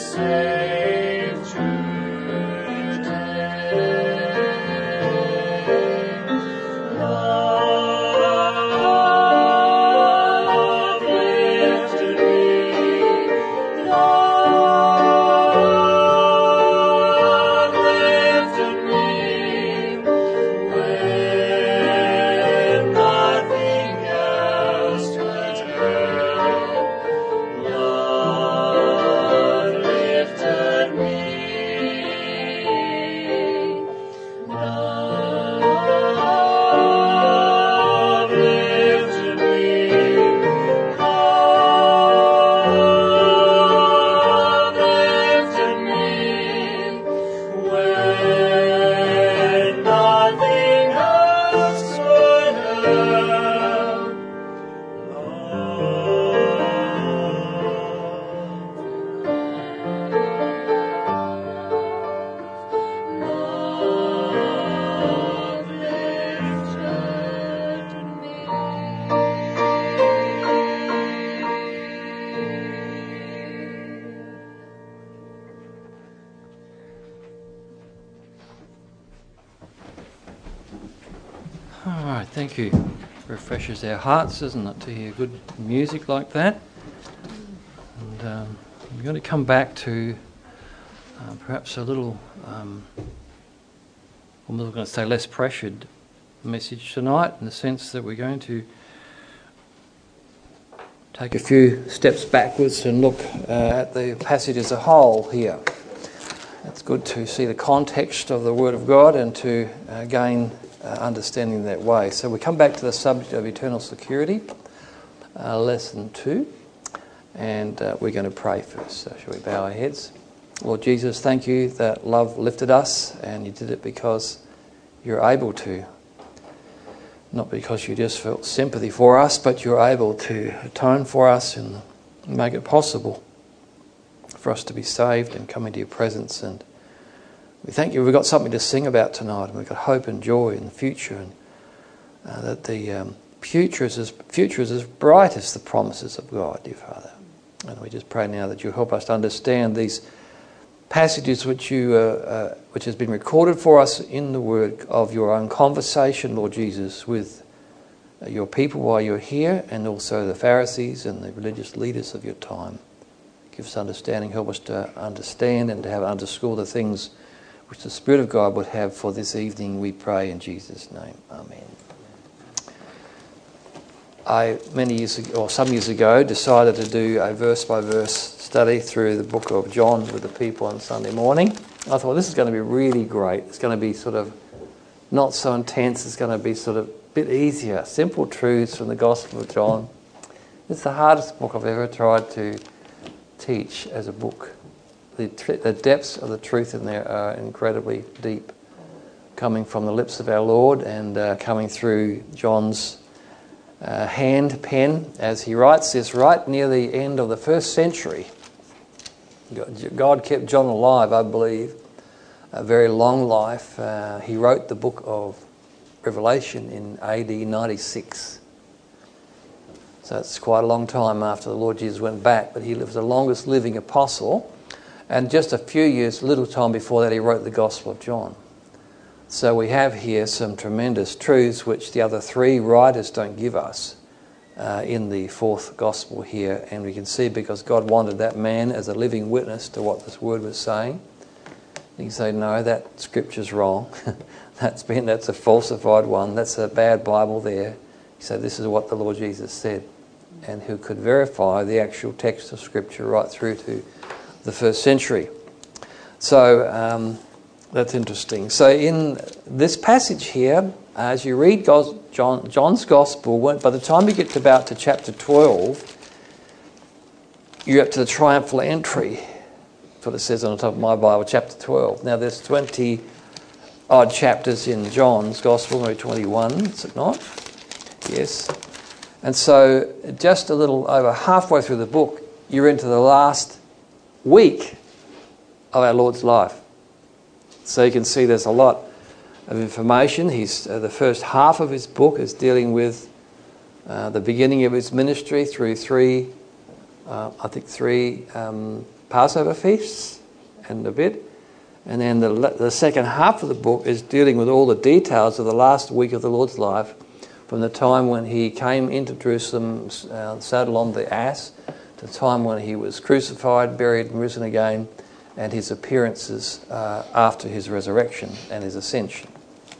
Thank you. Refreshes our hearts, doesn't it, to hear good music like that? And we're going to come back to perhaps a little, I'm going to say less pressured message tonight, in the sense that we're going to take a few steps backwards and look at the passage as a whole here. It's good to see the context of the Word of God and to gain understanding that way. So we come back to the subject of eternal security, lesson 2, and we're going to pray first. So shall we bow our heads? Lord Jesus, thank you that love lifted us, and you did it because you're able to. Not because you just felt sympathy for us, but you're able to atone for us and make it possible for us to be saved and come into your presence. And we thank you we've got something to sing about tonight, and we've got hope and joy in the future, and that the future is as bright as the promises of God, dear Father. And we just pray now that you help us to understand these passages which has been recorded for us in the Word of your own conversation, Lord Jesus, with your people while you're here, and also the Pharisees and the religious leaders of your time. Give us understanding, help us to understand and to have underscore the things which the Spirit of God would have for this evening, we pray in Jesus' name. Amen. I, some years ago, decided to do a verse-by-verse study through the book of John with the people on Sunday morning. I thought, this is going to be really great. It's going to be sort of not so intense. It's going to be sort of a bit easier. Simple truths from the Gospel of John. It's the hardest book I've ever tried to teach as a book. The depths of the truth in there are incredibly deep, coming from the lips of our Lord and coming through John's pen as he writes this right near the end of the first century. God kept John alive, I believe, a very long life. He wrote the book of Revelation in AD 96. So it's quite a long time after the Lord Jesus went back, but he was the longest living apostle. And just a few years, little time before that, he wrote the Gospel of John. So we have here some tremendous truths which the other three writers don't give us in the fourth Gospel here. And we can see because God wanted that man as a living witness to what this word was saying. You can say, no, that scripture's wrong. That's a falsified one. That's a bad Bible there. You say, this is what the Lord Jesus said. And who could verify the actual text of Scripture right through to the first century. So that's interesting. So in this passage here, as you read John's Gospel, by the time you get to about to chapter 12, you're up to the triumphal entry. That's what it says on the top of my Bible, chapter 12. Now there's 20 odd chapters in John's Gospel, maybe 21, is it not? Yes. And so just a little over halfway through the book, you're into the last week of our Lord's life. So you can see there's a lot of information. He's the first half of his book is dealing with the beginning of his ministry through three Passover feasts and a bit. And then the second half of the book is dealing with all the details of the last week of the Lord's life, from the time when he came into Jerusalem, saddled on the ass, to the time when he was crucified, buried and risen again, and his appearances after his resurrection and his ascension.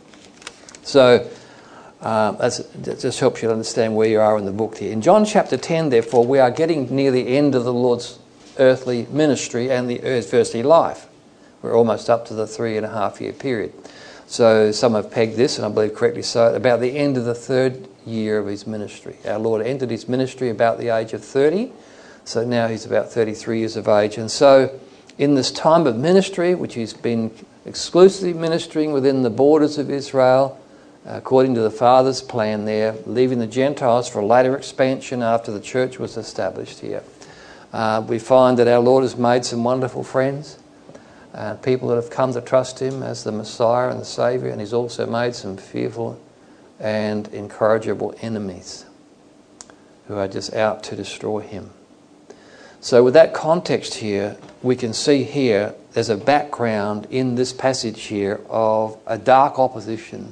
So that just helps you to understand where you are in the book here. In John chapter 10, therefore, we are getting near the end of the Lord's earthly ministry and the earthly life. We're almost up to the 3.5 year period. So some have pegged this, and I believe correctly so, about the end of the third year of his ministry. Our Lord entered his ministry about the age of 30, so now he's about 33 years of age. And so in this time of ministry, which he's been exclusively ministering within the borders of Israel, according to the Father's plan there, leaving the Gentiles for a later expansion after the church was established here, we find that our Lord has made some wonderful friends. People that have come to trust him as the Messiah and the Saviour, and he's also made some fearful and incorrigible enemies who are just out to destroy him. So with that context here, we can see here there's a background in this passage here of a dark opposition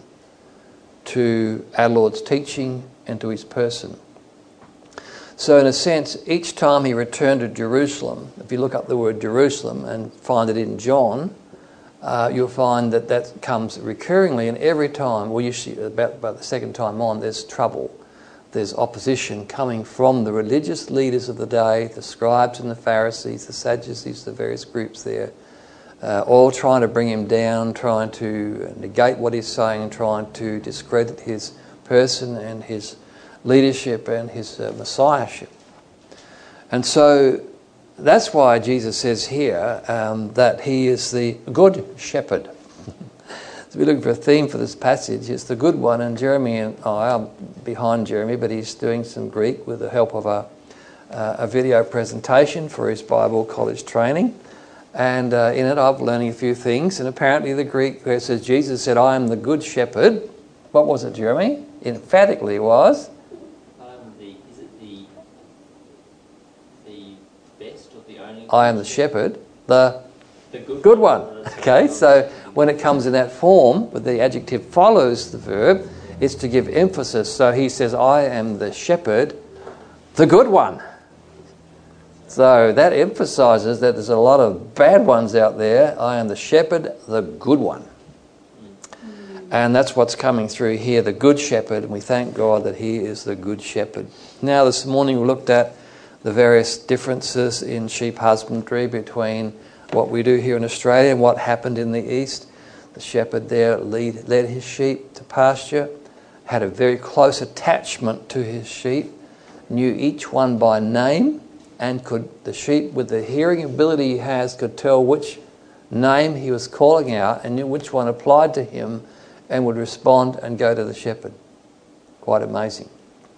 to our Lord's teaching and to his person. So in a sense, each time he returned to Jerusalem, if you look up the word Jerusalem and find it in John, you'll find that that comes recurringly, and every time, well, usually about the second time on, there's trouble. There's opposition coming from the religious leaders of the day, the scribes and the Pharisees, the Sadducees, the various groups there, all trying to bring him down, trying to negate what he's saying, and trying to discredit his person and his leadership and his messiahship. And so that's why Jesus says here that he is the good shepherd. So we're looking for a theme for this passage. It's the good one, and Jeremy and I are behind Jeremy, but he's doing some Greek with the help of a video presentation for his Bible college training. And in it I'm learning a few things, and apparently the Greek where it says Jesus said, "I am the good shepherd." What was it, Jeremy? Emphatically was... I am the shepherd, the good one. Okay, so when it comes in that form, but the adjective follows the verb, it's to give emphasis. So he says, I am the shepherd, the good one. So that emphasizes that there's a lot of bad ones out there. I am the shepherd, the good one. And that's what's coming through here, the good shepherd, and we thank God that he is the good shepherd. Now this morning we looked at the various differences in sheep husbandry between what we do here in Australia and what happened in the East. The shepherd there led his sheep to pasture, had a very close attachment to his sheep, knew each one by name, and the sheep with the hearing ability he has could tell which name he was calling out and knew which one applied to him and would respond and go to the shepherd. Quite amazing.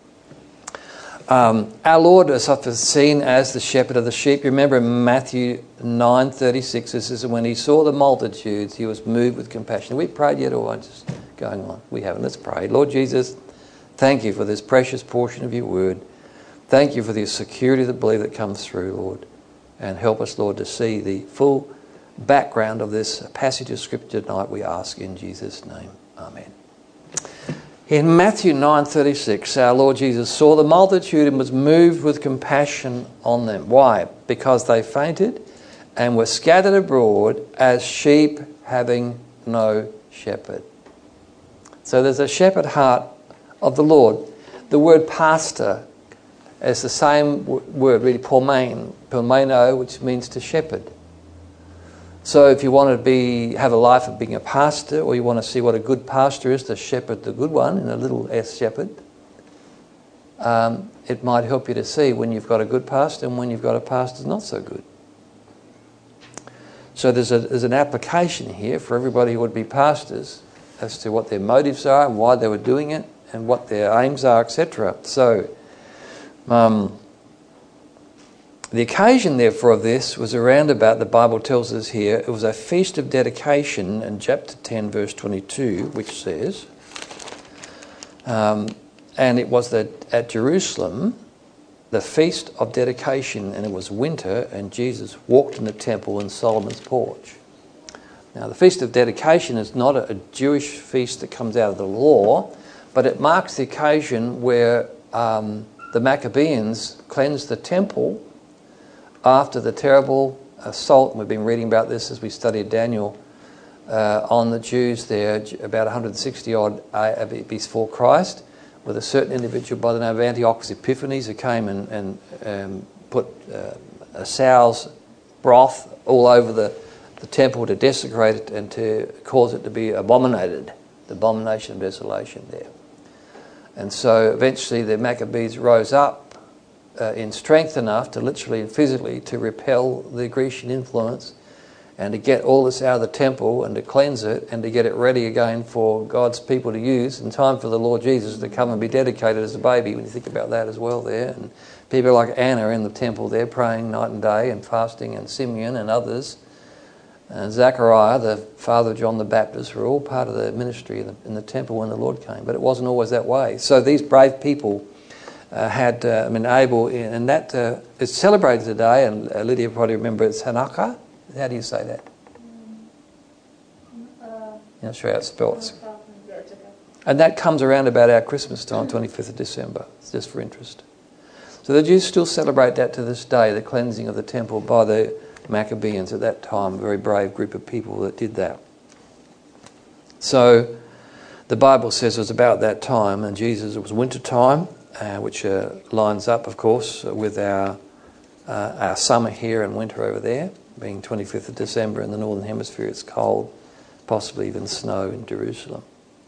Our Lord is often seen as the shepherd of the sheep. You remember in Matthew 9:36, this is when he saw the multitudes, he was moved with compassion. Have we prayed yet, or am I just going on? We haven't. Let's pray. Lord Jesus, thank you for this precious portion of your word. Thank you for the security of the belief that comes through, Lord. And help us, Lord, to see the full background of this passage of Scripture tonight, we ask in Jesus' name. Amen. In Matthew 9:36, our Lord Jesus saw the multitude and was moved with compassion on them. Why? Because they fainted and were scattered abroad as sheep having no shepherd. So there's a shepherd heart of the Lord. The word pastor is the same word, really, pormeno, which means to shepherd. So if you want to have a life of being a pastor, or you want to see what a good pastor is, the shepherd, the good one, in a little s shepherd, it might help you to see when you've got a good pastor and when you've got a pastor that's not so good. So there's an application here for everybody who would be pastors as to what their motives are and why they were doing it and what their aims are, etc. So the occasion, therefore, of this was around about, the Bible tells us here, it was a feast of dedication in chapter 10, verse 22, which says, and it was that at Jerusalem, the Feast of Dedication, and it was winter, and Jesus walked in the temple in Solomon's porch. Now, the Feast of Dedication is not a Jewish feast that comes out of the law, but it marks the occasion where the Maccabees cleansed the temple after the terrible assault, and we've been reading about this as we studied Daniel, on the Jews there about 160 odd before Christ, with a certain individual by the name of Antiochus Epiphanes who came and put a sow's broth all over the temple to desecrate it and to cause it to be abominated, the abomination of desolation there. And so eventually the Maccabees rose up in strength enough to literally and physically to repel the Grecian influence and to get all this out of the temple and to cleanse it and to get it ready again for God's people to use in time for the Lord Jesus to come and be dedicated as a baby, when you think about that as well there. And people like Anna in the temple there praying night and day and fasting, and Simeon and others, and Zechariah, the father of John the Baptist, were all part of the ministry in the temple when the Lord came. But it wasn't always that way. So these brave people had been able, and that is celebrated today, and Lydia probably remember it's Hanukkah. How do you say that? You're not sure how it's spelled. And that comes around about our Christmas time, 25th of December. It's just for interest. So the Jews still celebrate that to this day, the cleansing of the temple by the Maccabees at that time, a very brave group of people that did that. So the Bible says it was about that time, and Jesus, it was winter time, which lines up, of course, with our summer here and winter over there. Being 25th of December in the Northern Hemisphere, it's cold, possibly even snow in Jerusalem.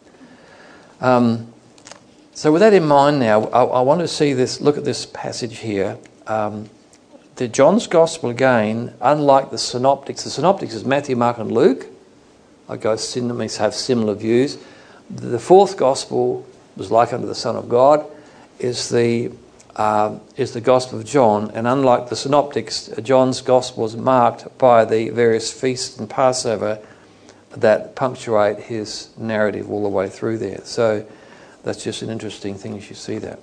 So with that in mind now, I want to see this, look at this passage here. The John's Gospel again, unlike the Synoptics is Matthew, Mark and Luke. I guess have similar views. The fourth Gospel was like unto the Son of God, is the Gospel of John, and unlike the Synoptics, John's Gospel is marked by the various feasts and Passover that punctuate his narrative all the way through there. So that's just an interesting thing as you see that.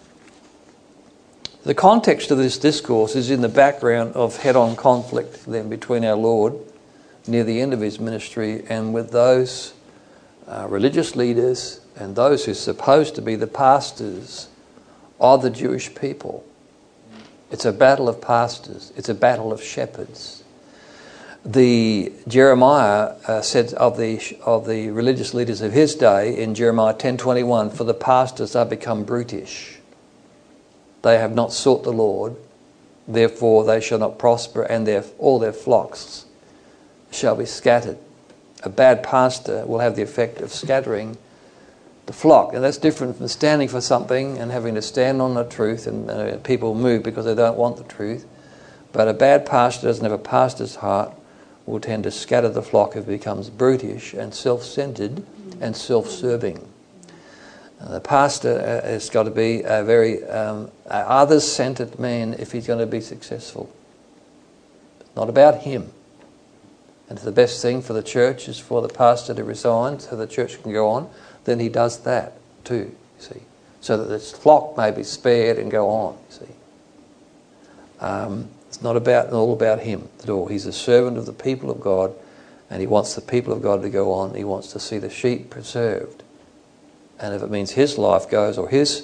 The context of this discourse is in the background of head-on conflict then between our Lord near the end of his ministry and with those religious leaders and those who are supposed to be the pastors of the Jewish people. It's a battle of pastors. It's a battle of shepherds. The Jeremiah said of the religious leaders of his day in Jeremiah 10:21, "For the pastors are become brutish. They have not sought the Lord, therefore they shall not prosper, and all their flocks shall be scattered." A bad pastor will have the effect of scattering the flock, and that's different from standing for something and having to stand on the truth, and people move because they don't want the truth. But a bad pastor doesn't have a pastor's heart, will tend to scatter the flock if it becomes brutish and self-centered and self-serving. The pastor has got to be a very others-centered man if he's going to be successful. It's not about him. And the best thing for the church is for the pastor to resign so the church can go on. Then he does that too, you see, so that this flock may be spared and go on, you see. It's not all about him at all. He's a servant of the people of God, and he wants the people of God to go on. He wants to see the sheep preserved. And if it means his life goes, or his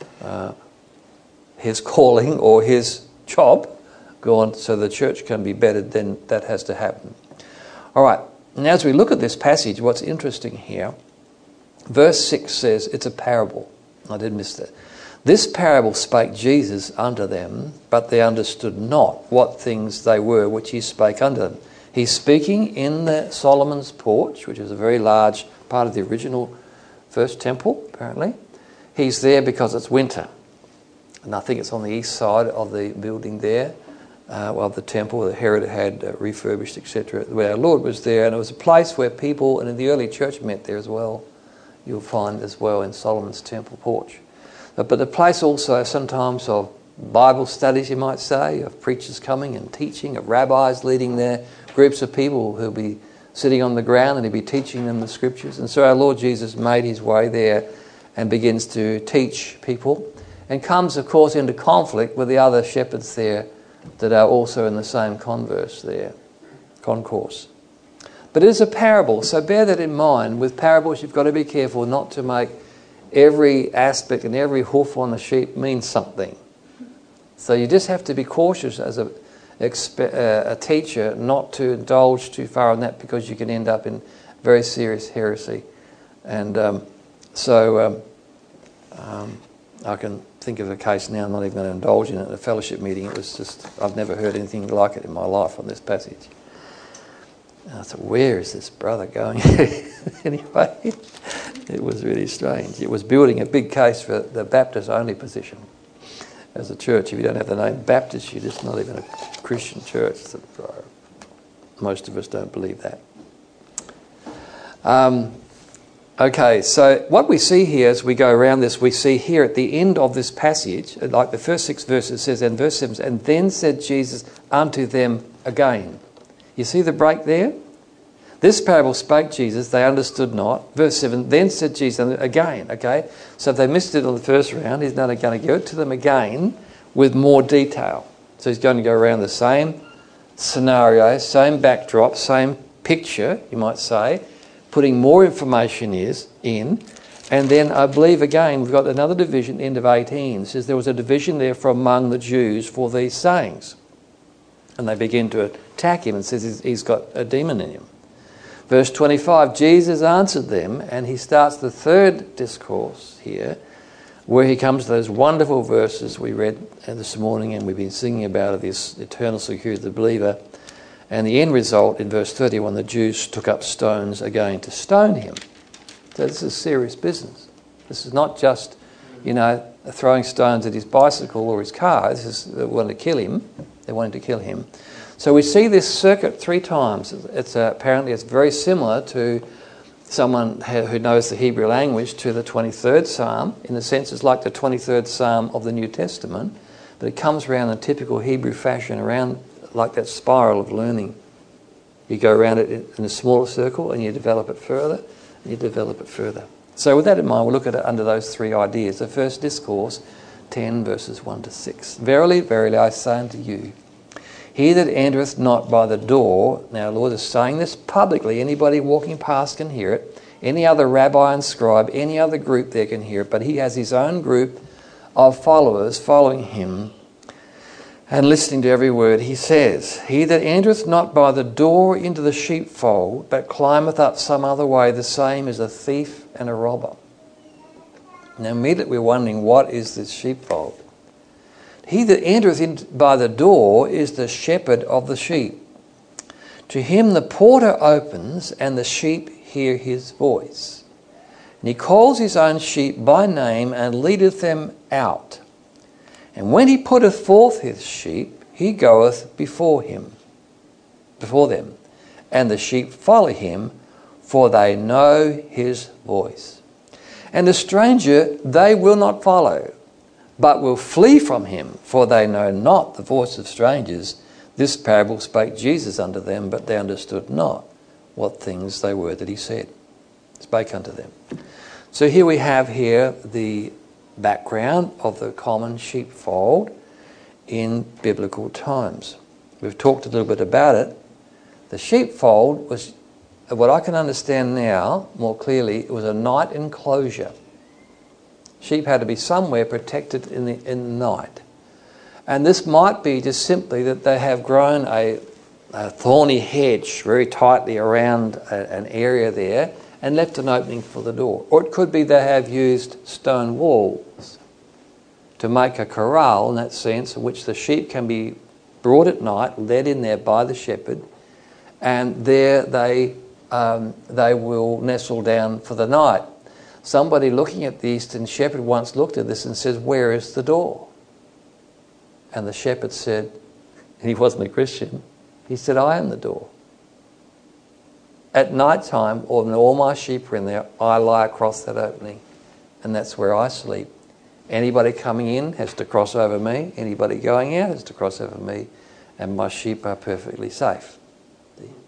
calling or his job go on so the church can be bettered, then that has to happen. All right, and as we look at this passage, what's interesting here, verse 6 says it's a parable. I did miss that. "This parable spake Jesus unto them, but they understood not what things they were which he spake unto them." He's speaking in the Solomon's porch, which is a very large part of the original first temple, apparently. He's there because it's winter. And I think it's on the east side of the building there, of the temple that Herod had refurbished, etc., where our Lord was there. And it was a place where people, and in the early church met there as well. You'll find as well in Solomon's temple porch. But the place also sometimes of Bible studies, you might say, of preachers coming and teaching, of rabbis leading their groups of people who'll be sitting on the ground and he'll be teaching them the scriptures. And so our Lord Jesus made his way there and begins to teach people. and comes, of course, into conflict with the other shepherds there that are also in the same concourse. But it is a parable, so bear that in mind. With parables, you've got to be careful not to make every aspect and every hoof on the sheep mean something. So you just have to be cautious as a teacher not to indulge too far on that, because you can end up in very serious heresy. And I can think of a case now. I'm not even going to indulge in it. At a fellowship meeting, it was just, I've never heard anything like it in my life on this passage. And I thought, where is this brother going? Anyway, it was really strange. It was building a big case for the Baptist-only position. As a church, if you don't have the name Baptist, you're just not even a Christian church. So, most of us don't believe that. Okay, so what we see here as we go around this, we see here at the end of this passage, like the first 6 verses, it says, and verse 7, and then said Jesus unto them again. You see the break there? This parable spake Jesus, they understood not. Verse 7, then said Jesus again. Okay, so if they missed it on the first round, he's now going to go to them again with more detail. So he's going to go around the same scenario, same backdrop, same picture, you might say, putting more information in. And then I believe again we've got another division, end of 18. It says there was a division there from among the Jews for these sayings. And they begin to attack him and says he's got a demon in him. Verse 25, Jesus answered them, and he starts the third discourse here, where he comes to those wonderful verses we read this morning and we've been singing about, of this eternal security of the believer. And the end result in verse 31, the Jews took up stones again to stone him. So this is serious business. This is not just, throwing stones at his bicycle or his car. They wanted to kill him. They wanted to kill him. So we see this circuit 3 times. Apparently it's very similar to someone who knows the Hebrew language to the 23rd Psalm. In a sense, it's like the 23rd Psalm of the New Testament, but it comes around in typical Hebrew fashion, around like that spiral of learning. You go around it in a smaller circle and you develop it further, and you develop it further. So with that in mind, we'll look at it under those 3 ideas. The first discourse, 10 verses 1 to 6. Verily, verily, I say unto you, he that entereth not by the door, now the Lord is saying this publicly, anybody walking past can hear it, any other rabbi and scribe, any other group there can hear it, but he has his own group of followers following him and listening to every word he says. He that entereth not by the door into the sheepfold, but climbeth up some other way, the same is a thief and a robber. Now immediately we're wondering, what is this sheepfold? He that entereth in by the door is the shepherd of the sheep. To him the porter opens, and the sheep hear his voice. And he calls his own sheep by name, and leadeth them out. And when he putteth forth his sheep, he goeth before them. And the sheep follow him, for they know his voice. And the stranger they will not follow, but will flee from him, for they know not the voice of strangers. This parable spake Jesus unto them, but they understood not what things they were that he said. Spake unto them. So here we have the background of the common sheepfold in biblical times. We've talked a little bit about it. The sheepfold was, what I can understand now more clearly, it was a night enclosure. Sheep had to be somewhere protected in the night. And this might be just simply that they have grown a thorny hedge very tightly around an area there and left an opening for the door. Or it could be they have used stone walls to make a corral, in that sense, in which the sheep can be brought at night, led in there by the shepherd, and there they will nestle down for the night. Somebody looking at the Eastern Shepherd once looked at this and says, where is the door? And the shepherd said, and he wasn't a Christian, he said, I am the door. At night time, when all my sheep are in there, I lie across that opening, and that's where I sleep. Anybody coming in has to cross over me. Anybody going out has to cross over me, and my sheep are perfectly safe.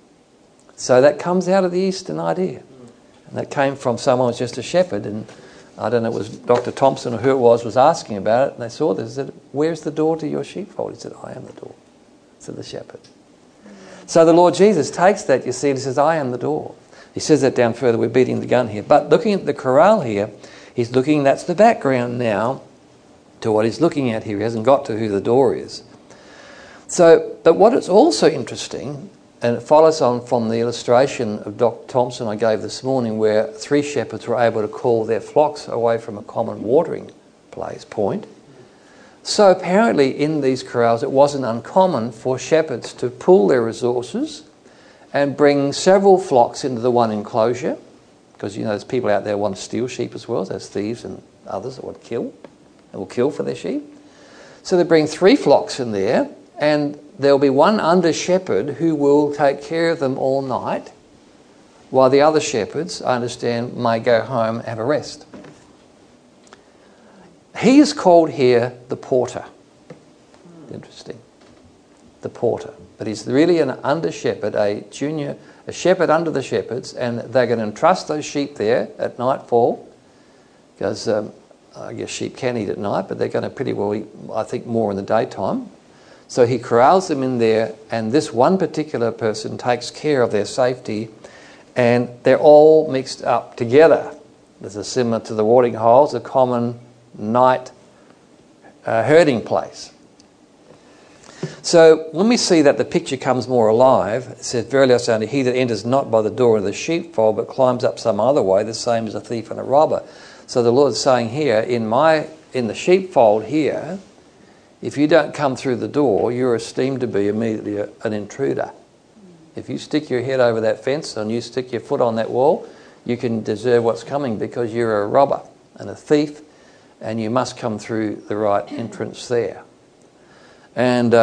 So that comes out of the Eastern idea. And that came from someone who was just a shepherd, and I don't know, it was Dr. Thompson or who it was asking about it, and they saw this and said, "Where's the door to your sheepfold?" He said, "I am the door," said the shepherd. So the Lord Jesus takes that, you see, and he says, "I am the door." He says that down further. We're beating the gun here. But looking at the corral here, he's looking, that's the background now to what he's looking at here. He hasn't got to who the door is. So, but what is also interesting, and it follows on from the illustration of Dr. Thompson I gave this morning, where 3 shepherds were able to call their flocks away from a common watering point. So apparently in these corrals it wasn't uncommon for shepherds to pool their resources and bring several flocks into the one enclosure, because you know there's people out there who want to steal sheep as well. There's thieves and others that want to kill. They will kill for their sheep. So they bring 3 flocks in there, and there'll be one under shepherd who will take care of them all night, while the other shepherds, I understand, may go home and have a rest. He is called here the porter. Interesting. The porter. But he's really an under shepherd, a shepherd under the shepherds, and they're going to entrust those sheep there at nightfall, because I guess sheep can eat at night, but they're going to pretty well eat, I think, more in the daytime. So he corrals them in there, and this one particular person takes care of their safety, and they're all mixed up together. This is similar to the watering holes, a common night herding place. So when we see that the picture comes more alive, it says, "Verily I say unto you, he that enters not by the door of the sheepfold, but climbs up some other way, the same is a thief and a robber." So the Lord is saying here, in the sheepfold here, if you don't come through the door, you're esteemed to be immediately an intruder. If you stick your head over that fence and you stick your foot on that wall, you can deserve what's coming, because you're a robber and a thief, and you must come through the right entrance there. And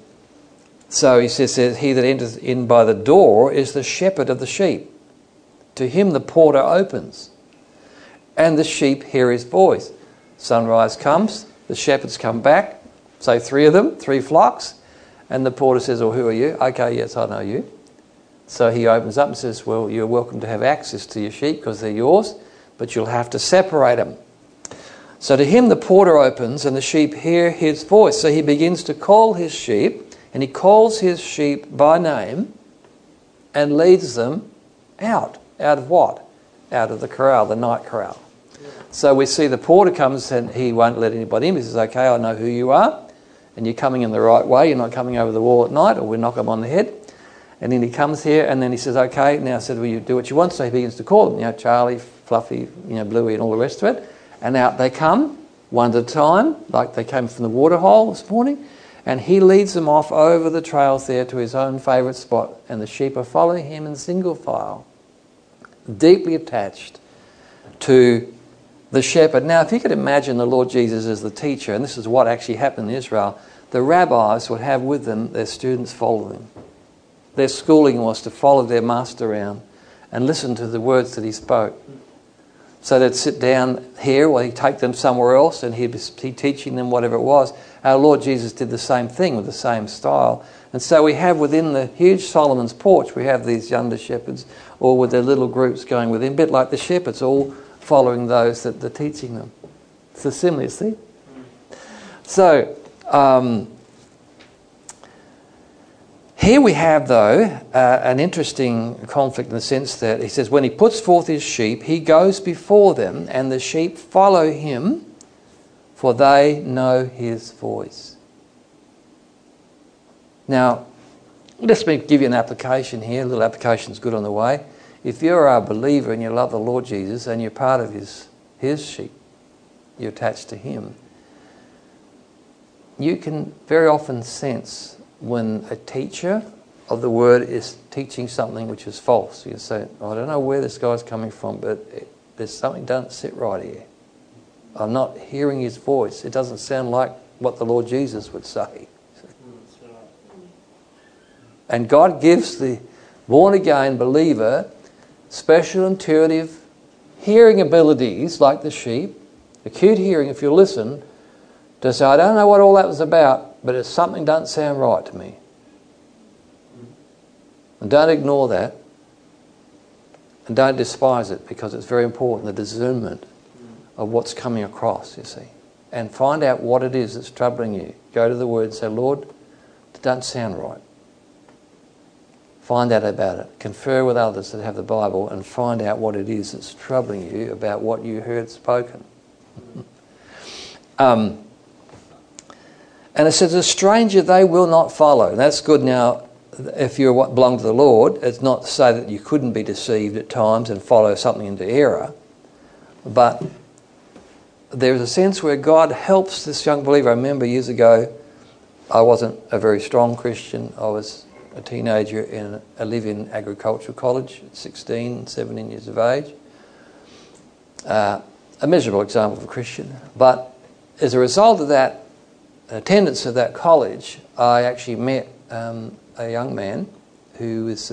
so he says, "He that enters in by the door is the shepherd of the sheep. To him the porter opens, and the sheep hear his voice." Sunrise comes, the shepherds come back, say 3 of them, 3 flocks, and the porter says, "Well, who are you?" "Okay, yes, I know you." So he opens up and says, "Well, you're welcome to have access to your sheep because they're yours, but you'll have to separate them." So to him the porter opens, and the sheep hear his voice. So he begins to call his sheep, and he calls his sheep by name and leads them out. Out of what? Out of the corral, the night corral. So we see the porter comes, and he won't let anybody in. He says, "Okay, I know who you are, and you're coming in the right way. You're not coming over the wall at night, or we'll knock them on the head." And then he comes here, and then he says, "Okay, now," I said, "well, you do what you want." So he begins to call them, Charlie, Fluffy, Bluey, and all the rest of it. And out they come, one at a time, like they came from the water hole this morning. And he leads them off over the trails there to his own favourite spot. And the sheep are following him in single file, deeply attached to the shepherd. Now, if you could imagine the Lord Jesus as the teacher, and this is what actually happened in Israel, the rabbis would have with them their students following. Their schooling was to follow their master around and listen to the words that he spoke. So they'd sit down here, or he'd take them somewhere else, and he'd be teaching them whatever it was. Our Lord Jesus did the same thing with the same style. And so we have within the huge Solomon's porch, we have these under shepherds, or with their little groups going within, a bit like the shepherds, all following those that they're teaching them. It's a similar, see? So, here we have, though, an interesting conflict in the sense that he says, when he puts forth his sheep, he goes before them, and the sheep follow him, for they know his voice. Now, let me give you an application here. A little application is good on the way. If you're a believer and you love the Lord Jesus and you're part of his sheep, you're attached to him, you can very often sense when a teacher of the word is teaching something which is false. You say, I don't know where this guy's coming from, but there's something doesn't sit right here. I'm not hearing his voice. It doesn't sound like what the Lord Jesus would say. And God gives the born-again believer special intuitive hearing abilities like the sheep, acute hearing if you listen, to say, I don't know what all that was about, but it's something doesn't sound right to me. And don't ignore that. And don't despise it, because it's very important, the discernment of what's coming across, you see. And find out what it is that's troubling you. Go to the Word and say, Lord, it doesn't sound right. Find out about it. Confer with others that have the Bible and find out what it is that's troubling you about what you heard spoken. And it says, a stranger they will not follow. And that's good. Now, if you belong to the Lord, it's not to say that you couldn't be deceived at times and follow something into error. But there's a sense where God helps this young believer. I remember years ago, I wasn't a very strong Christian. I was a teenager in a live-in agricultural college at 16, 17 years of age. A miserable example of a Christian. But as a result of that attendance of that college, I actually met a young man who was...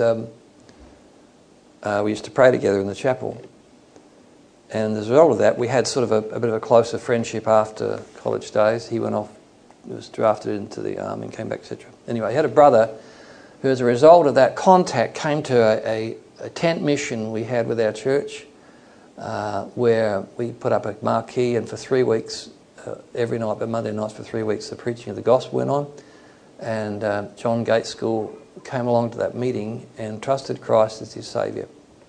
we used to pray together in the chapel. And as a result of that, we had sort of a bit of a closer friendship after college days. He went off, was drafted into the army and came back, etc. Anyway, he had a brother who, as a result of that contact, came to a tent mission we had with our church, where we put up a marquee, and for 3 weeks, every night, but Monday nights for 3 weeks, the preaching of the gospel went on. And John Gates School came along to that meeting and trusted Christ as his Saviour.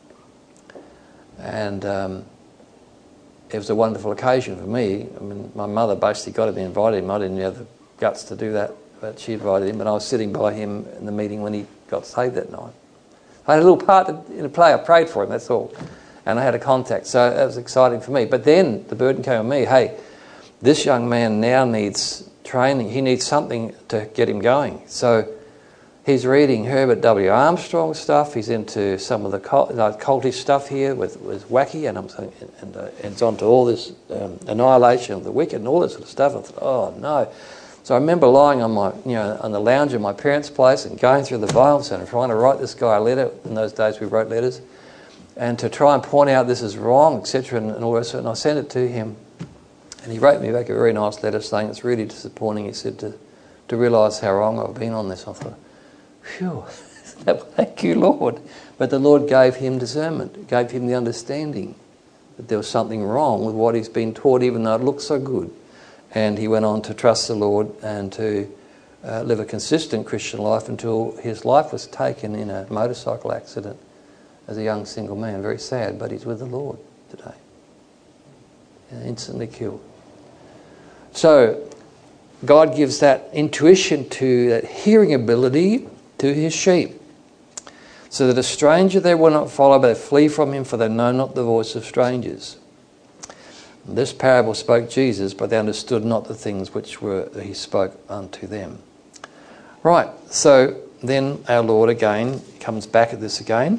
And it was a wonderful occasion for me. I mean, my mother basically got him, invited him. I didn't have the guts to do that, but she invited him, and I was sitting by him in the meeting when he got saved that night. I had a little part in a play. I prayed for him, that's all. And I had a contact, so that was exciting for me. But then the burden came on me, hey, this young man now needs training. He needs something to get him going. So he's reading Herbert W. Armstrong stuff. He's into some of the cultish stuff here with wacky, and I'm saying, and it's on to all this annihilation of the wicked and all this sort of stuff. I thought, oh no. So I remember lying on on the lounge of my parents' place and going through the Bible Center, trying to write this guy a letter. In those days we wrote letters, and to try and point out this is wrong, etc. and all that. And I sent it to him, and he wrote me back a very nice letter saying it's really disappointing. He said to realise how wrong I've been on this. I thought, phew, thank you, Lord. But the Lord gave him discernment, gave him the understanding that there was something wrong with what he's been taught, even though it looked so good. And he went on to trust the Lord and to live a consistent Christian life until his life was taken in a motorcycle accident as a young single man. Very sad, but he's with the Lord today. And instantly killed. So God gives that intuition to that hearing ability to his sheep, so that a stranger they will not follow, but they flee from him, for they know not the voice of strangers. And this parable spoke Jesus, but they understood not the things which he spoke unto them. Right, so then our Lord again comes back at this again.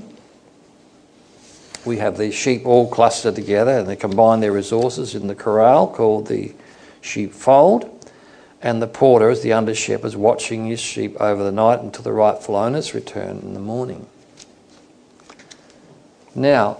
We have these sheep all clustered together, and they combine their resources in the corral called the sheepfold. And the porter, as the under-shepherd, is watching his sheep over the night until the rightful owners return in the morning. Now,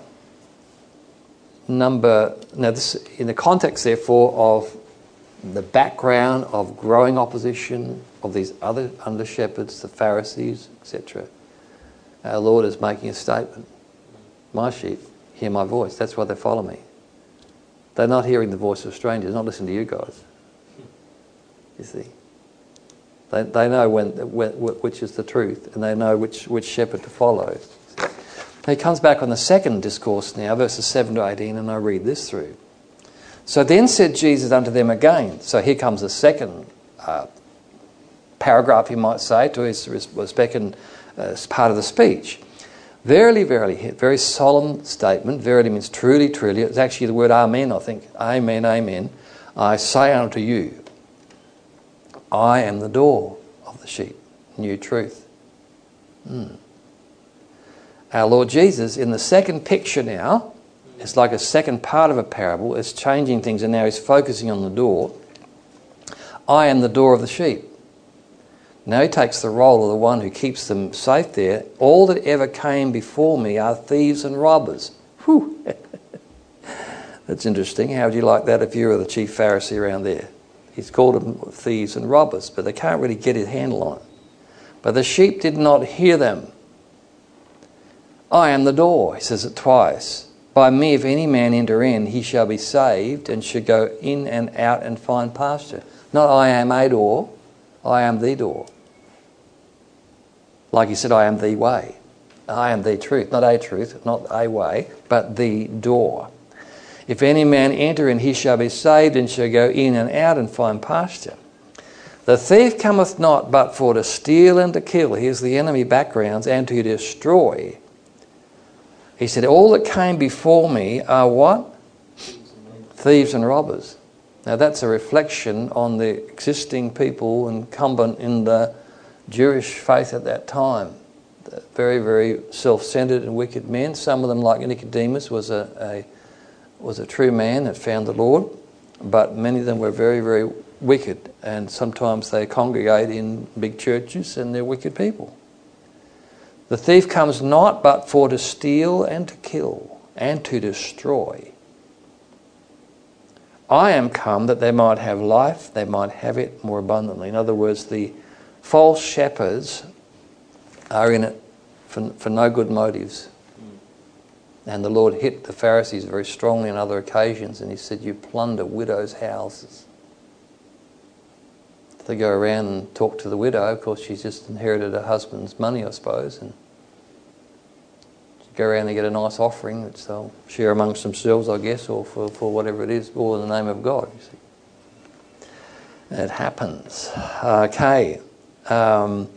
this in the context, therefore, of the background of growing opposition of these other under-shepherds, the Pharisees, etc., our Lord is making a statement. My sheep hear my voice. That's why they follow me. They're not hearing the voice of strangers. They're not listening to you guys. You see, they know which is the truth, and they know which shepherd to follow. He comes back on the second discourse now, verses 7 to 18, and I read this through. So then said Jesus unto them again. So here comes the second paragraph, you might say, to his second part of the speech. Verily, verily, very solemn statement. Verily means truly, truly. It's actually the word amen, I think. Amen, amen. I say unto you, I am the door of the sheep. New truth. Our Lord Jesus, in the second picture now, it's like a second part of a parable. It's changing things, and now he's focusing on the door. I am the door of the sheep. Now he takes the role of the one who keeps them safe there. All that ever came before me are thieves and robbers. Whew. That's interesting. How would you like that if you were the chief Pharisee around there? He's called them thieves and robbers, but they can't really get his handle on it. But the sheep did not hear them. I am the door, he says it twice. By me, if any man enter in, he shall be saved, and shall go in and out and find pasture. Not I am a door, I am the door. Like he said, I am the way. I am the truth, not a way, but the door. If any man enter in, he shall be saved, and shall go in and out and find pasture. The thief cometh not but for to steal and to kill. Here's the enemy backgrounds, and to destroy. He said, all that came before me are what? Thieves and robbers. Now that's a reflection on the existing people incumbent in the Jewish faith at that time. Very, very self-centered and wicked men. Some of them, like Nicodemus, was a true man that found the Lord, but many of them were very, very wicked, and sometimes they congregate in big churches and they're wicked people. The thief comes not but for to steal and to kill and to destroy. I am come that they might have life, they might have it more abundantly. In other words, the false shepherds are in it for no good motives. And the Lord hit the Pharisees very strongly on other occasions, and he said, you plunder widows' houses. They go around and talk to the widow. Of course, she's just inherited her husband's money, I suppose, and go around and get a nice offering which they'll share amongst themselves, I guess, or for whatever it is, all in the name of God, you see. And it happens. Okay. The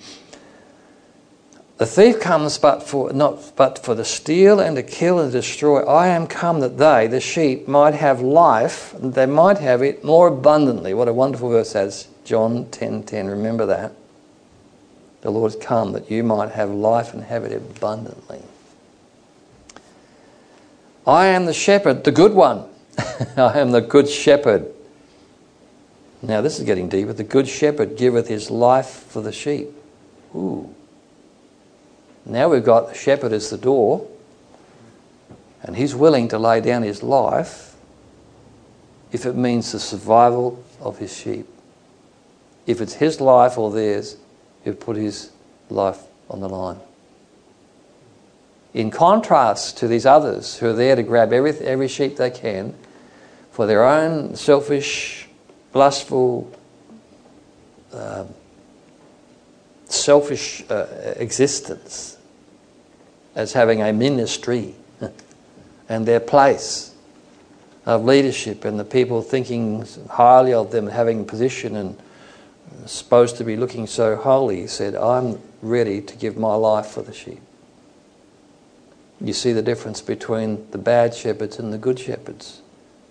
thief comes not but for to steal and to kill and to destroy. I am come that they, the sheep, might have life, that they might have it more abundantly. What a wonderful verse that is. John 10:10. Remember that. The Lord has come that you might have life and have it abundantly. I am the shepherd, the good one. I am the good shepherd. Now this is getting deeper. The good shepherd giveth his life for the sheep. Ooh. Now we've got the shepherd as the door, and he's willing to lay down his life if it means the survival of his sheep. If it's his life or theirs, he'll put his life on the line. In contrast to these others who are there to grab every sheep they can for their own selfish, lustful, existence, as having a ministry and their place of leadership, and the people thinking highly of them, having position and supposed to be looking so holy. He said, I'm ready to give my life for the sheep. You see the difference between the bad shepherds and the good shepherds.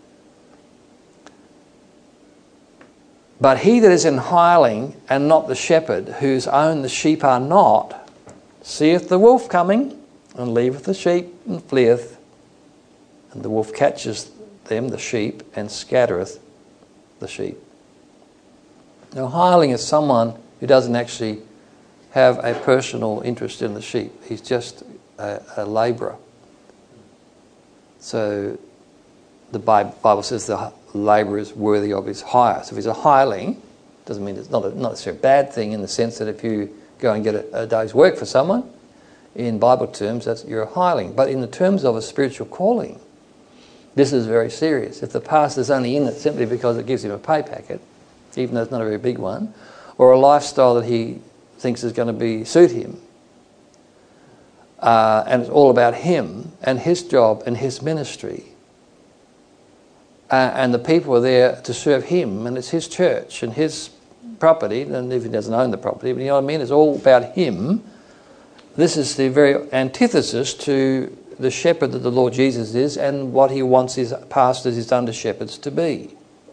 But he that is an hireling and not the shepherd, whose own the sheep are not, seeth the wolf coming, and leaveth the sheep, and fleeth. And the wolf catches them, the sheep, and scattereth the sheep. Now, hireling is someone who doesn't actually have a personal interest in the sheep. He's just a labourer. So the Bible says the labourer is worthy of his hire. So if he's a hireling, doesn't mean it's not necessarily a bad thing, in the sense that if you go and get a day's work for someone, in Bible terms, you're a hireling. But in the terms of a spiritual calling, this is very serious. If the pastor's only in it simply because it gives him a pay packet, even though it's not a very big one, or a lifestyle that he thinks is going to suit him, and it's all about him and his job and his ministry, and the people are there to serve him, and it's his church and his property, and if he doesn't own the property, but you know what I mean, it's all about him. This is the very antithesis to the shepherd that the Lord Jesus is, and what he wants his pastors, his under shepherds, to be.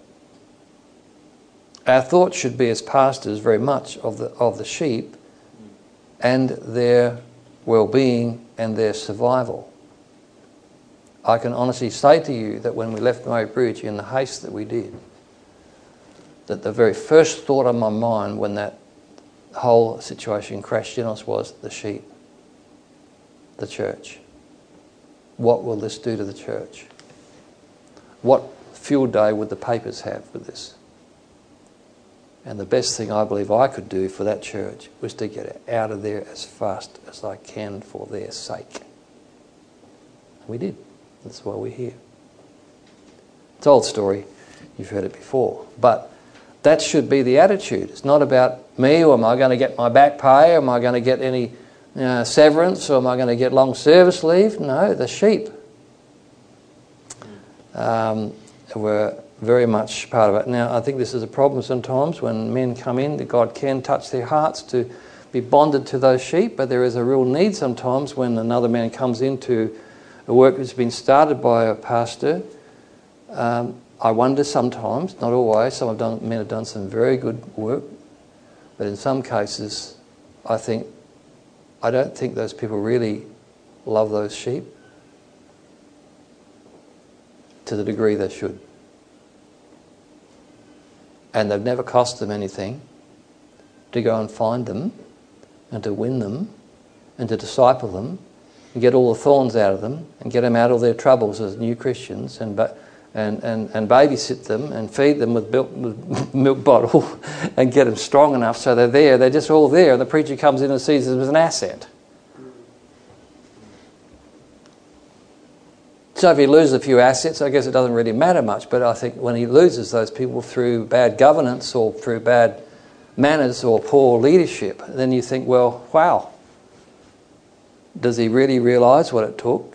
Our thoughts should be, as pastors, very much of the sheep and their well-being and their survival. I can honestly say to you that when we left Murray Bridge, in the haste that we did, that the very first thought on my mind when that whole situation crashed in us was the sheep, the church. What will this do to the church? What field day would the papers have with this? And the best thing I believe I could do for that church was to get it out of there as fast as I can for their sake. And we did. That's why we're here. It's an old story. You've heard it before. But that should be the attitude. It's not about me, or am I going to get my back pay, or am I going to get any severance, or am I going to get long service leave? No, the sheep were very much part of it. Now, I think this is a problem sometimes when men come in, that God can touch their hearts to be bonded to those sheep, but there is a real need sometimes when another man comes into a work that's been started by a pastor. I wonder sometimes, not always, men have done some very good work, but in some cases I don't think those people really love those sheep to the degree they should. And they've never cost them anything to go and find them and to win them and to disciple them and get all the thorns out of them and get them out of their troubles as new Christians and babysit them and feed them with milk bottle and get them strong enough so they're there. They're just all there, and the preacher comes in and sees them as an asset. So if he loses a few assets, I guess it doesn't really matter much, but I think when he loses those people through bad governance or through bad manners or poor leadership, then you think, well, wow, does he really realise what it took?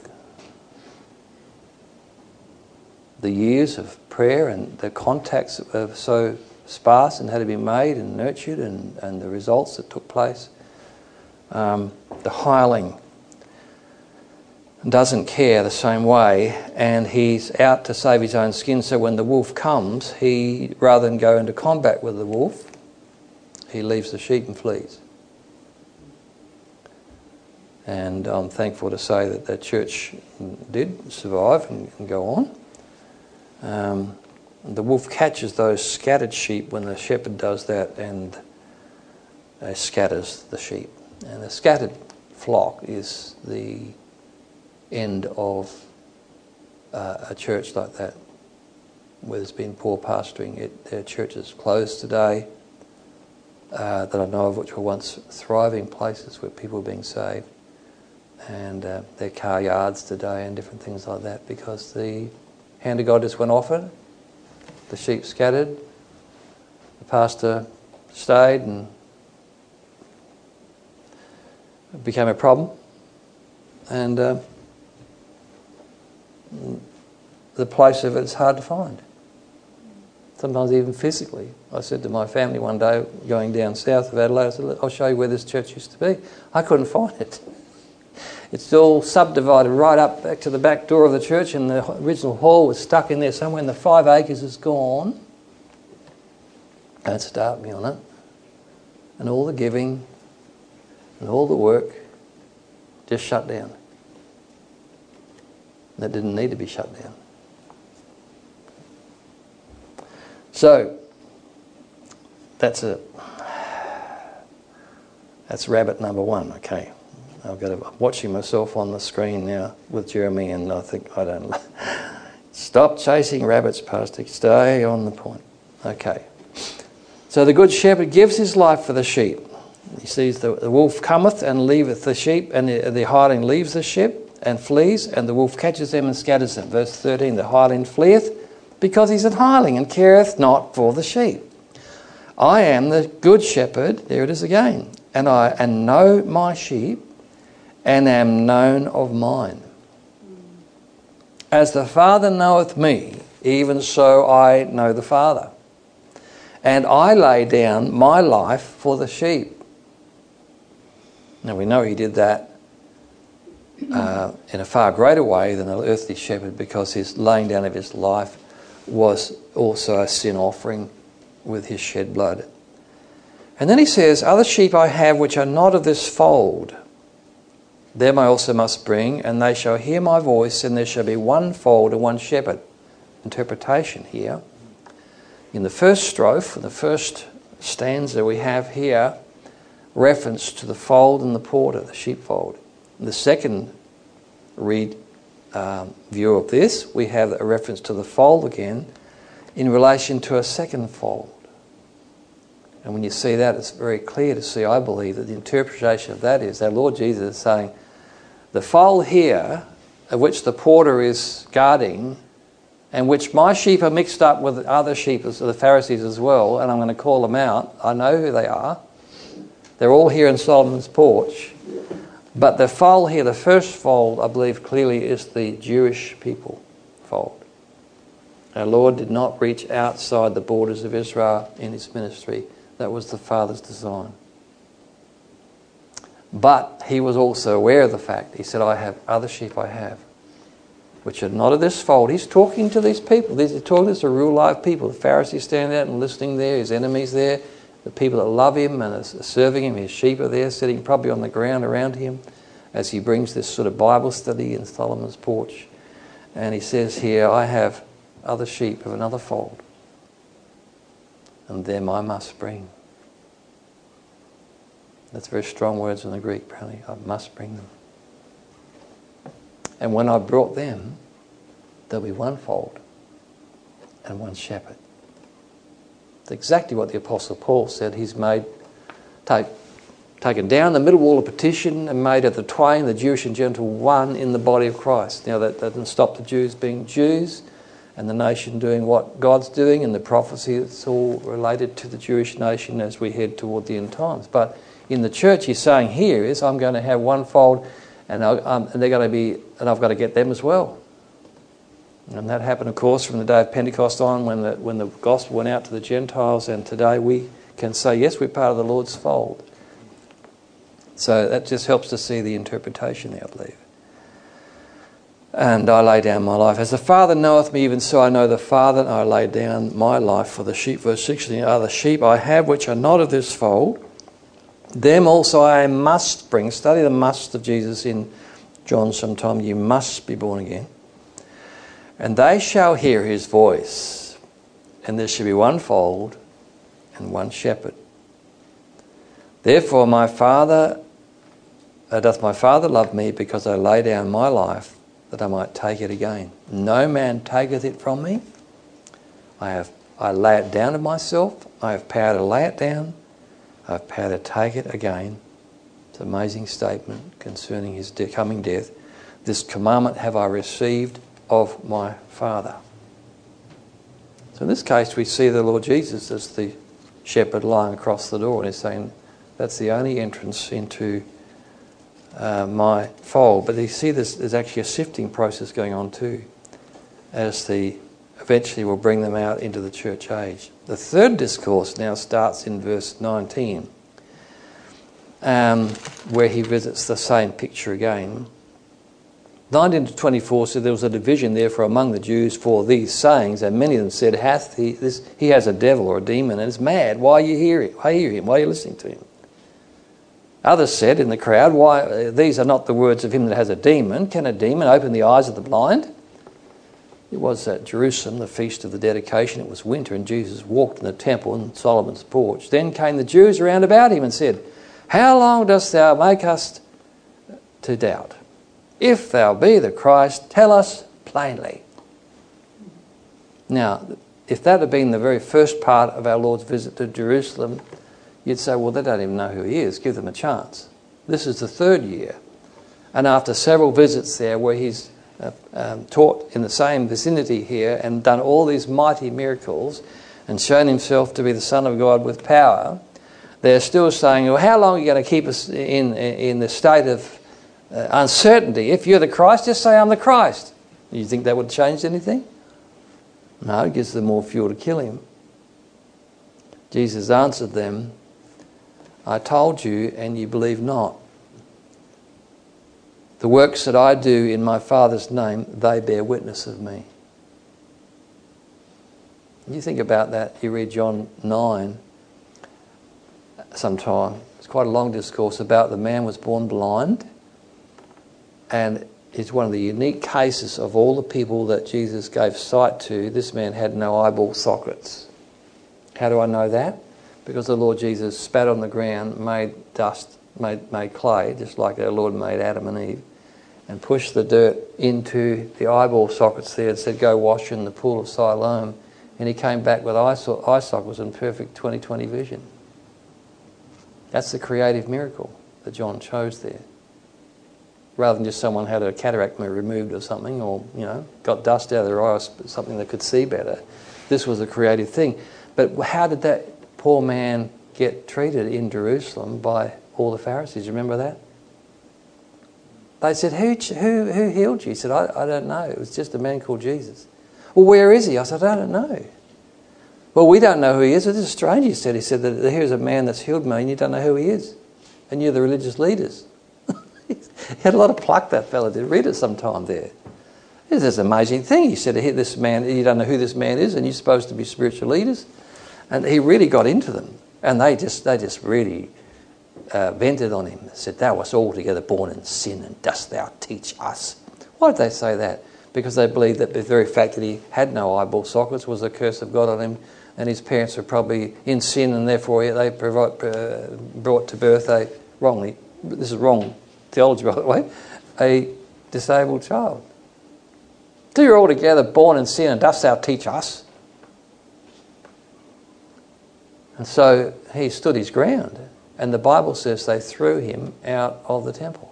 The years of prayer and the contacts that were so sparse and had to be made and nurtured and the results that took place. The hireling doesn't care the same way, and he's out to save his own skin, so when the wolf comes, he, rather than go into combat with the wolf, he leaves the sheep and flees. And I'm thankful to say that the church did survive and go on. The wolf catches those scattered sheep when the shepherd does that, and scatters the sheep. And the scattered flock is the end of a church like that, where there's been poor pastoring. There are churches closed today that I know of, which were once thriving places where people were being saved, and their car yards today and different things like that, because the hand of God just went off it. The sheep scattered. The pastor stayed, and it became a problem. And the place of it is hard to find. Sometimes even physically. I said to my family one day, going down south of Adelaide, I said, I'll show you where this church used to be. I couldn't find it. It's all subdivided right up back to the back door of the church, and the original hall was stuck in there somewhere, and the 5 acres is gone. Don't start me on it. And all the giving and all the work just shut down. That didn't need to be shut down. So that's rabbit number one. Okay. I'm watching myself on the screen now with Jeremy, and I think I don't... Stop chasing rabbits, Pastor. Stay on the point. Okay. So the good shepherd gives his life for the sheep. He sees the wolf cometh and leaveth the sheep, and the hireling leaves the sheep and flees, and the wolf catches them and scatters them. Verse 13, the hireling fleeth because he's an hireling and careth not for the sheep. I am the good shepherd, there it is again, and I know my sheep, and am known of mine. As the Father knoweth me, even so I know the Father. And I lay down my life for the sheep. Now we know he did that in a far greater way than an earthly shepherd, because his laying down of his life was also a sin offering with his shed blood. And then he says, other sheep I have which are not of this fold. Them I also must bring, and they shall hear my voice, and there shall be one fold and one shepherd. Interpretation here. In the first strophe, the first stanza, we have here reference to the fold and the porter, the sheepfold. In the second view of this, we have a reference to the fold again in relation to a second fold. And when you see that, it's very clear to see, I believe, that the interpretation of that is our Lord Jesus is saying, the fold here of which the porter is guarding, and which my sheep are mixed up with other sheep, the Pharisees as well, and I'm going to call them out. I know who they are. They're all here in Solomon's Porch. But the fold here, the first fold, I believe clearly is the Jewish people fold. Our Lord did not reach outside the borders of Israel in his ministry. That was the Father's design. But he was also aware of the fact. He said, I have other sheep I have, which are not of this fold. He's talking to these people. He's talking to real live people. The Pharisees standing out and listening there, his enemies there, the people that love him and are serving him. His sheep are there sitting probably on the ground around him as he brings this sort of Bible study in Solomon's Porch. And he says here, I have other sheep of another fold, and them I must bring. That's very strong words in the Greek, apparently. I must bring them. And when I brought them, there'll be one fold and one shepherd. It's exactly what the Apostle Paul said. He's taken down the middle wall of partition and made of the twain, the Jewish and Gentile, one in the body of Christ. Now that doesn't stop the Jews being Jews and the nation doing what God's doing, and the prophecy that's all related to the Jewish nation as we head toward the end times. But in the church, he's saying here is, I'm going to have one fold, and they're going to be, and I've got to get them as well. And that happened, of course, from the day of Pentecost on, when the gospel went out to the Gentiles, and today we can say, yes, we're part of the Lord's fold. So that just helps to see the interpretation there, I believe. And I lay down my life. As the Father knoweth me, even so I know the Father, and I lay down my life for the sheep. Verse 16, are the sheep I have which are not of this fold. Them also I must bring. Study the must of Jesus in John sometime. You must be born again. And they shall hear his voice. And there shall be one fold and one shepherd. Therefore doth my Father love me, because I lay down my life that I might take it again. No man taketh it from me. I lay it down of myself. I have power to lay it down. I have power to take it again. It's an amazing statement concerning his coming death. This commandment have I received of my Father. So in this case we see the Lord Jesus as the shepherd lying across the door, and he's saying that's the only entrance into my fold. But you see there's actually a sifting process going on too, as eventually will bring them out into the church age. The third discourse now starts in verse 19, where he visits the same picture again. 19 to 24 said there was a division therefore among the Jews for these sayings, and many of them said, he has a devil or a demon and is mad. Why hear him? Why are you listening to him? Others said in the crowd, why these are not the words of him that has a demon. Can a demon open the eyes of the blind? It was at Jerusalem, the feast of the dedication. It was winter, and Jesus walked in the temple in Solomon's Porch. Then came the Jews round about him and said, how long dost thou make us to doubt? If thou be the Christ, tell us plainly. Now, if that had been the very first part of our Lord's visit to Jerusalem, you'd say, well, they don't even know who he is. Give them a chance. This is the third year. And after several visits there where he's taught in the same vicinity here and done all these mighty miracles and shown himself to be the Son of God with power, they're still saying, well, how long are you going to keep us in the state of uncertainty? If you're the Christ, just say I'm the Christ. You think that would change anything? No, it gives them more fuel to kill him. Jesus answered them, I told you, and you believe not. The works that I do in my Father's name, they bear witness of me. You think about that, you read John 9 sometime. It's quite a long discourse about the man was born blind, and it's one of the unique cases of all the people that Jesus gave sight to. This man had no eyeball sockets. How do I know that? Because the Lord Jesus spat on the ground, made dust, made clay, just like our Lord made Adam and Eve, and pushed the dirt into the eyeball sockets there and said, go wash in the pool of Siloam. And he came back with eye sockets and perfect 20/20 vision. That's the creative miracle that John chose there. rather than just someone had a cataract removed or something, or, got dust out of their eyes, something they could see better. This was a creative thing. But how did that poor man get treated in Jerusalem by all the Pharisees? Remember that? They said, who healed you? He said, I don't know. It was just a man called Jesus. Well, where is he? I said, I don't know. Well, we don't know who he is. Well, this is strange, he said. He said that here's a man that's healed me and you don't know who he is. And you're the religious leaders. He had a lot of pluck, that fella did. Read it sometime there. It's this amazing thing. He said, this man, you don't know who this man is and you're supposed to be spiritual leaders. And he really got into them. And they just really vented on him. Said, thou wast altogether born in sin and dost thou teach us? Why did they say that? Because they believed that the very fact that he had no eyeball sockets was a curse of God on him, and his parents were probably in sin, and therefore they brought to birth this is wrong theology by the way, a disabled child. So you're altogether born in sin and dost thou teach us? And so he stood his ground, and the Bible says they threw him out of the temple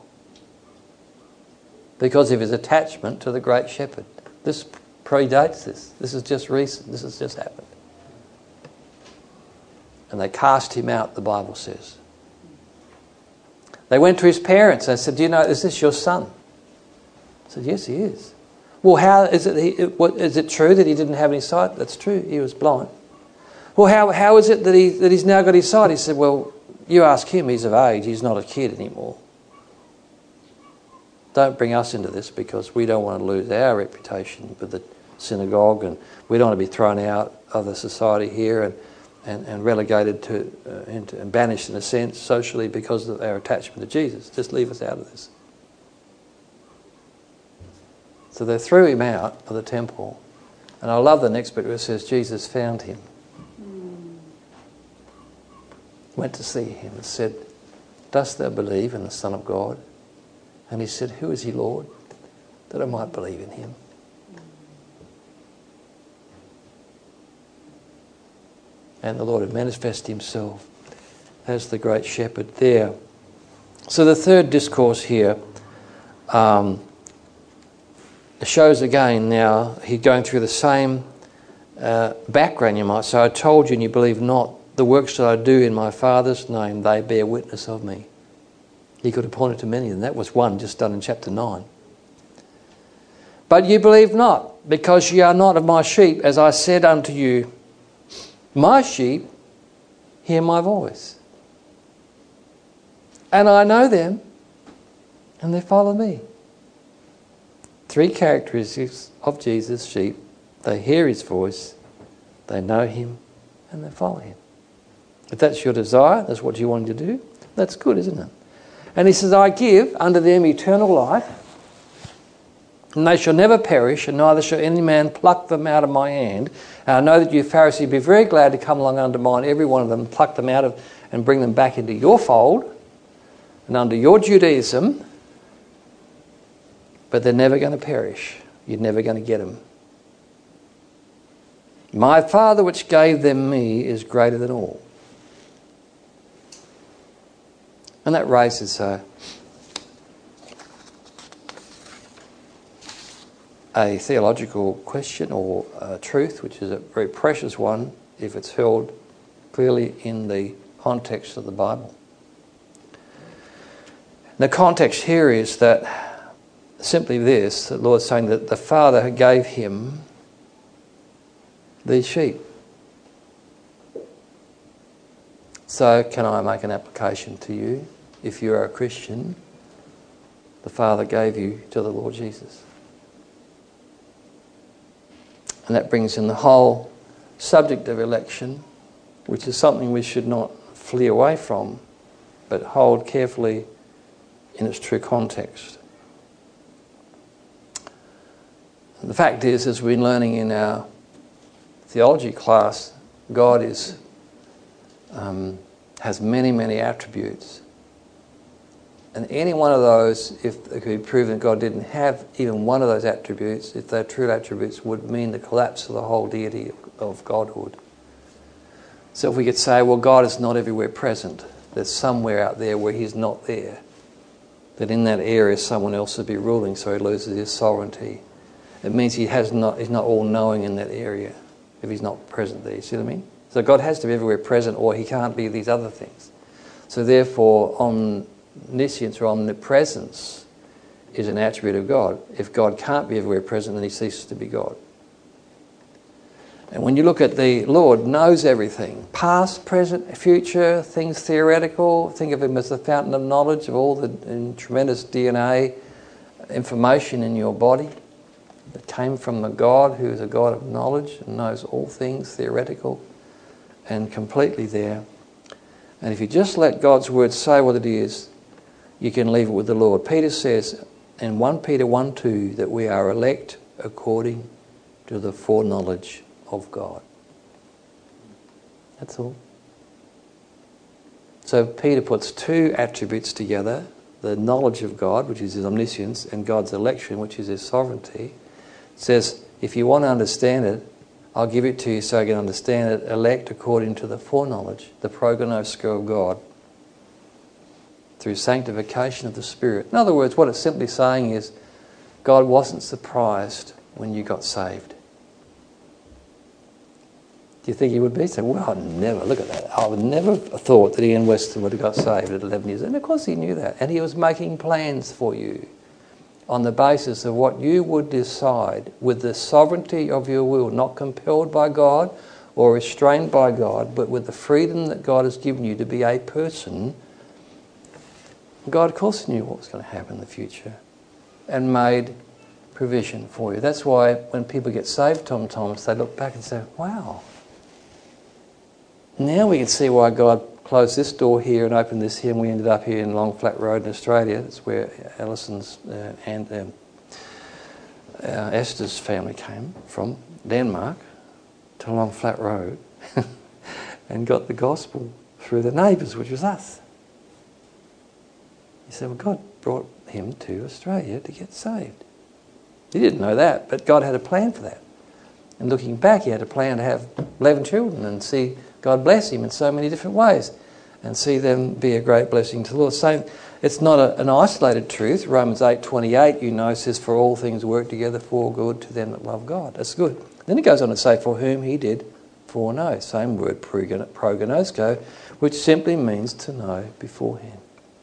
because of his attachment to the great shepherd. This predates this. This is just recent. This has just happened. And they cast him out, the Bible says. They went to his parents and said, is this your son? He said, yes, he is. Well, how is it? Is it true that he didn't have any sight? That's true. He was blind. Well, how is it that he's now got his sight? He said, well, you ask him. He's of age. He's not a kid anymore. Don't bring us into this because we don't want to lose our reputation with the synagogue, and we don't want to be thrown out of the society here and relegated and banished in a sense socially because of our attachment to Jesus. Just leave us out of this. So they threw him out of the temple. And I love the next bit where it says Jesus found him. Went to see him and said, dost thou believe in the Son of God? And he said, who is he, Lord, that I might believe in him? And the Lord had manifested himself as the great shepherd there. So the third discourse here shows again now, he's going through the same background, you might say. I told you and you believe not. The works that I do in my Father's name, they bear witness of me. He could have pointed to many, and that was one just done in chapter 9. But you believe not, because ye are not of my sheep, as I said unto you. My sheep hear my voice. And I know them, and they follow me. 3 characteristics of Jesus' sheep. They hear his voice, they know him, and they follow him. If that's your desire, that's what you want to do, that's good, isn't it? And he says, I give unto them eternal life, and they shall never perish, and neither shall any man pluck them out of my hand. And I know that you Pharisees be very glad to come along under mine, every one of them, pluck them out of and bring them back into your fold and under your Judaism, but they're never going to perish. You're never going to get them. My Father which gave them me is greater than all. And that raises a theological question or a truth, which is a very precious one if it's held clearly in the context of the Bible. The context here is that simply this, the Lord's saying that the Father gave him these sheep. So can I make an application to you? If you are a Christian, the Father gave you to the Lord Jesus. And that brings in the whole subject of election, which is something we should not flee away from, but hold carefully in its true context. And the fact is, as we've been learning in our theology class, God has many, many attributes. And any one of those, if it could be proven that God didn't have even one of those attributes, if they're true attributes, would mean the collapse of the whole deity of Godhood. So if we could say, well, God is not everywhere present. There's somewhere out there where he's not there. that in that area someone else would be ruling, so he loses his sovereignty. It means he's not all-knowing in that area if he's not present there. You see what I mean? So God has to be everywhere present, or he can't be these other things. So therefore, omniscience or omnipresence is an attribute of God. If God can't be everywhere present, then he ceases to be God. And when you look at the Lord, knows everything. Past, present, future, things theoretical. Think of him as the fountain of knowledge of all the tremendous DNA information in your body that came from the God who is a God of knowledge and knows all things theoretical and completely there. And if you just let God's word say what it is, you can leave it with the Lord. Peter says in 1 Peter 1:2 that we are elect according to the foreknowledge of God. That's all. So Peter puts two attributes together, the knowledge of God, which is his omniscience, and God's election, which is his sovereignty. It says, if you want to understand it, I'll give it to you so you can understand it. Elect according to the foreknowledge, the prognosko of God, through sanctification of the Spirit. In other words, what it's simply saying is, God wasn't surprised when you got saved. Do you think he would be? So, well, I'd never, look at that. I would never have thought that Ian Weston would have got saved at 11 years. And of course he knew that. And he was making plans for you on the basis of what you would decide with the sovereignty of your will, not compelled by God or restrained by God, but with the freedom that God has given you to be a person. God, of course, knew what was going to happen in the future and made provision for you. That's why when people get saved, Tom Thomas, they look back and say, wow, now we can see why God closed this door here and opened this here, and we ended up here in Long Flat Road in Australia. That's where Allison's and Esther's family came from, Denmark, to Long Flat Road and got the gospel through the neighbours, which was us. He said, well, God brought him to Australia to get saved. He didn't know that, but God had a plan for that. And looking back, he had a plan to have 11 children and see God bless him in so many different ways and see them be a great blessing to the Lord. So it's not an isolated truth. Romans 8:28, you know, says, for all things work together for good to them that love God. That's good. Then it goes on to say, for whom he did foreknow. Same word, prognosko, which simply means to know beforehand.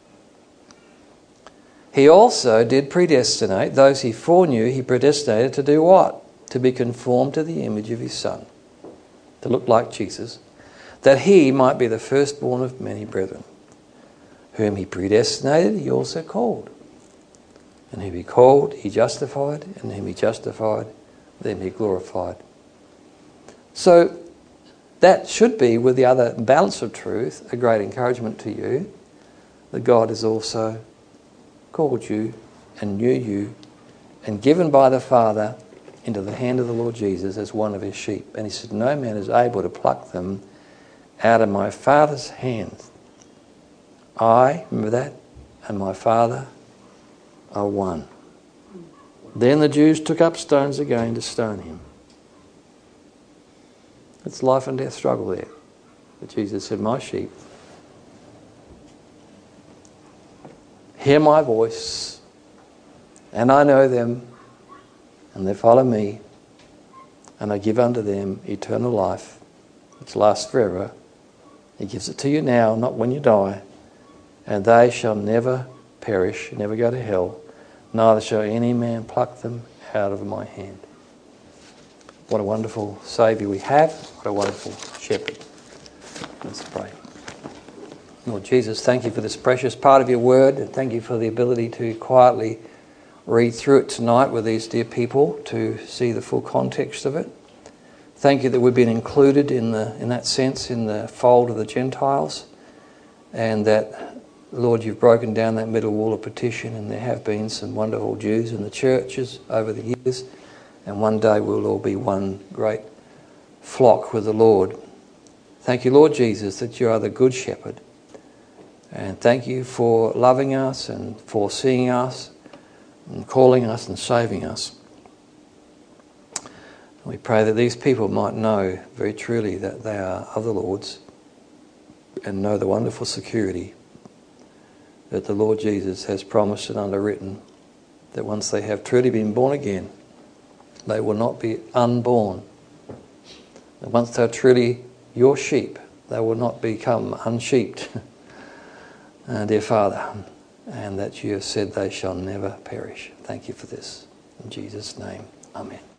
He also did predestinate. Those he foreknew, he predestinated to do what? To be conformed to the image of his Son, to look like Jesus, that he might be the firstborn of many brethren. Whom he predestinated, he also called. And whom he called, he justified. And whom he justified, them he glorified. So that should be, with the other balance of truth, a great encouragement to you, that God has also called you and knew you and given by the Father into the hand of the Lord Jesus as one of his sheep. And he said, no man is able to pluck them out of my Father's hands. I, remember that, and my Father are one. Then the Jews took up stones again to stone him. It's life and death struggle there. But Jesus said, my sheep hear my voice, and I know them, and they follow me, and I give unto them eternal life, which lasts forever. He gives it to you now, not when you die, and they shall never perish, never go to hell, neither shall any man pluck them out of my hand. What a wonderful Saviour we have. What a wonderful Shepherd. Let's pray. Lord Jesus, thank you for this precious part of your word, and thank you for the ability to quietly read through it tonight with these dear people to see the full context of it. Thank you that we've been included in that sense in the fold of the Gentiles, and that, Lord, you've broken down that middle wall of partition, and there have been some wonderful Jews in the churches over the years, and one day we'll all be one great flock with the Lord. Thank you, Lord Jesus, that you are the good shepherd. And thank you for loving us and for seeing us and calling us and saving us. We pray that these people might know very truly that they are of the Lord's and know the wonderful security But the Lord Jesus has promised and underwritten that once they have truly been born again, they will not be unborn. And once they're truly your sheep, they will not become unsheeped, dear Father, and that you have said they shall never perish. Thank you for this. In Jesus' name, amen.